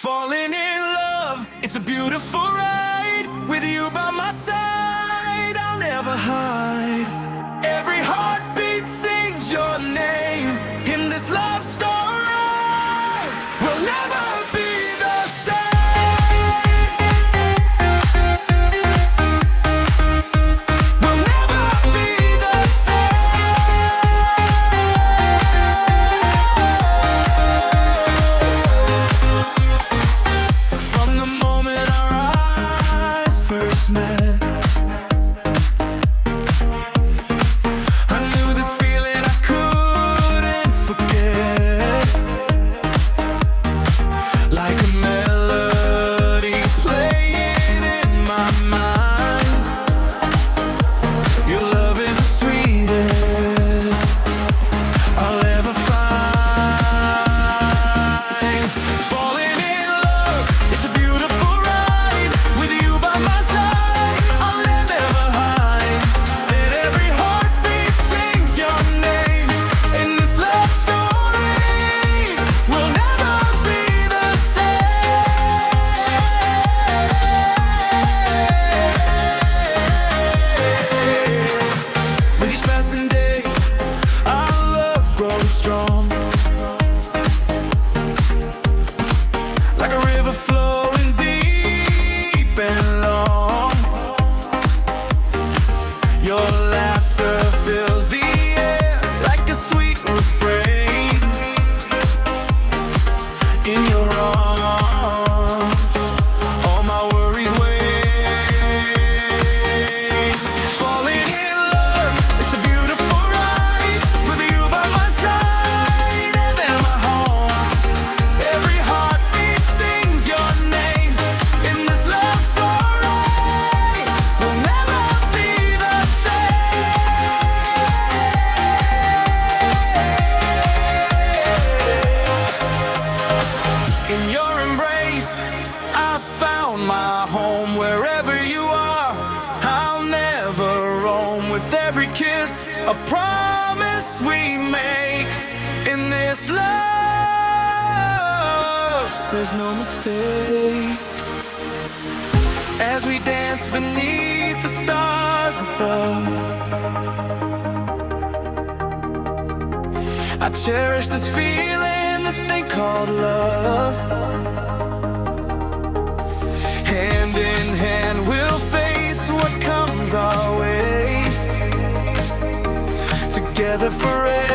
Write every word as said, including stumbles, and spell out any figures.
Falling in love, it's a beautiful ride. With you by my side, I'll never hide. Every heartbeat sings your name. In this love story, we'll never be the same. We'll never be the same. From the moment our eyes first met, strong, like a river flowing deep and long. Your laughter fills the air like a sweet refrain. In your arms, all my worries wait. Falling in love, it's a beautiful ride. With you by my side, in your embrace, I found my home. Wherever you are, I'll never roam. With every kiss, a promise we make. In this love, there's no mistake. As we dance beneath the stars above, I cherish this feeling, this thing called love. Hand in hand, we'll face what comes our way. Together forever.